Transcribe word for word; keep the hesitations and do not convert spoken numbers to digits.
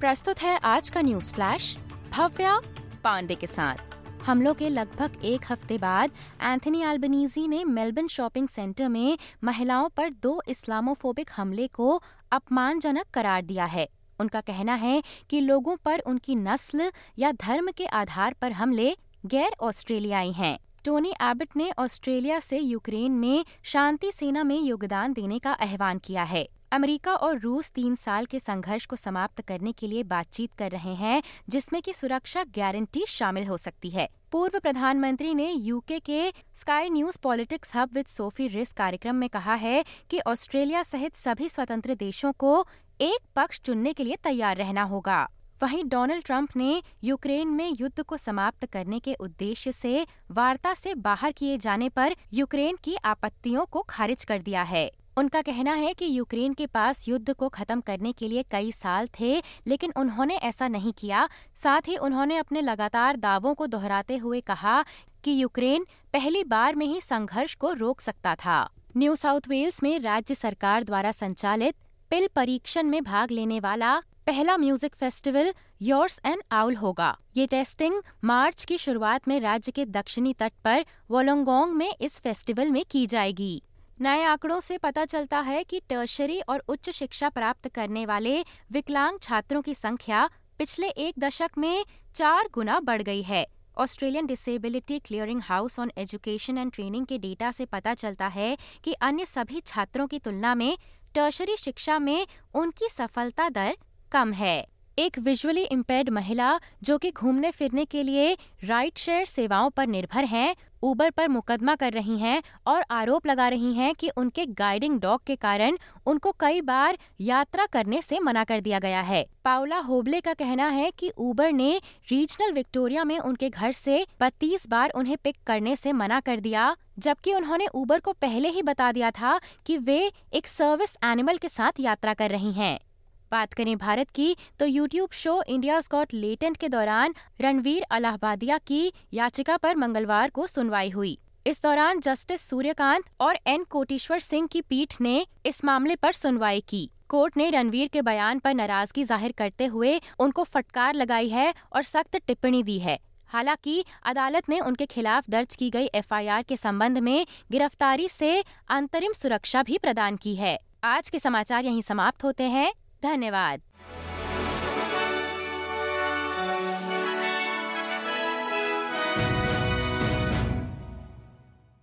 प्रस्तुत है आज का न्यूज फ्लैश भव्या पांडे के साथ। हमलों के लगभग एक हफ्ते बाद एंथनी अल्बनीज़ी ने मेलबर्न शॉपिंग सेंटर में महिलाओं पर दो इस्लामोफोबिक हमले को अपमानजनक करार दिया है। उनका कहना है कि लोगों पर उनकी नस्ल या धर्म के आधार पर हमले गैर ऑस्ट्रेलियाई हैं। टोनी एबट ने ऑस्ट्रेलिया से यूक्रेन में शांति सेना में योगदान देने का आह्वान किया है। अमेरिका और रूस तीन साल के संघर्ष को समाप्त करने के लिए बातचीत कर रहे हैं, जिसमें कि सुरक्षा गारंटी शामिल हो सकती है। पूर्व प्रधानमंत्री ने यूके के Sky News politics hub with Sophie Ridge कार्यक्रम में कहा है कि ऑस्ट्रेलिया सहित सभी स्वतंत्र देशों को एक पक्ष चुनने के लिए तैयार रहना होगा। वहीं डोनाल्ड ट्रंप ने यूक्रेन में युद्ध को समाप्त करने के उद्देश्य से वार्ता से बाहर किए जाने पर यूक्रेन की आपत्तियों को खारिज कर दिया है। उनका कहना है कि यूक्रेन के पास युद्ध को खत्म करने के लिए कई साल थे, लेकिन उन्होंने ऐसा नहीं किया। साथ ही उन्होंने अपने लगातार दावों को दोहराते हुए कहा कि यूक्रेन पहली बार में ही संघर्ष को रोक सकता था। न्यू साउथ वेल्स में राज्य सरकार द्वारा संचालित पिल परीक्षण में भाग लेने वाला पहला music festival yours and owl होगा। ये टेस्टिंग मार्च की शुरुआत में राज्य के दक्षिणी तट पर वोलोंगोंग में इस फेस्टिवल में की जाएगी। नए आंकड़ों से पता चलता है कि टर्शरी और उच्च शिक्षा प्राप्त करने वाले विकलांग छात्रों की संख्या पिछले एक दशक में चार गुना बढ़ गई है। Australian disability clearing house on education and training के डेटा से पता चलता है कि अन्य सभी छात्रों की तुलना में टर्शरी शिक्षा में उनकी सफलता दर कम है। एक विजुअली इम्पेयर्ड महिला जो कि घूमने फिरने के लिए राइड शेयर सेवाओं पर निर्भर हैं, उबर पर मुकदमा कर रही हैं और आरोप लगा रही हैं कि उनके गाइडिंग डॉग के कारण उनको कई बार यात्रा करने से मना कर दिया गया है। पाउला होबले का कहना है कि उबर ने रीजनल विक्टोरिया में उनके घर से बत्तीस बार उन्हें पिक करने से मना कर दिया, जबकि उन्होंने उबर को पहले ही बता दिया था कि वे एक सर्विस एनिमल के साथ यात्रा कर रही हैं। बात करें भारत की तो YouTube show India's got latent के दौरान रणवीर अलाहाबादिया की याचिका पर मंगलवार को सुनवाई हुई। इस दौरान जस्टिस सूर्यकांत और एन कोटेश्वर सिंह की पीठ ने इस मामले पर सुनवाई की। कोर्ट ने रणवीर के बयान पर नाराजगी जाहिर करते हुए उनको फटकार लगाई है और सख्त टिप्पणी दी है। हालांकि अदालत ने उनके खिलाफ दर्ज की गई एफ आई आर के संबंध में गिरफ्तारी से अंतरिम सुरक्षा भी प्रदान की है। आज के समाचार यहीं समाप्त होते हैं। धन्यवाद।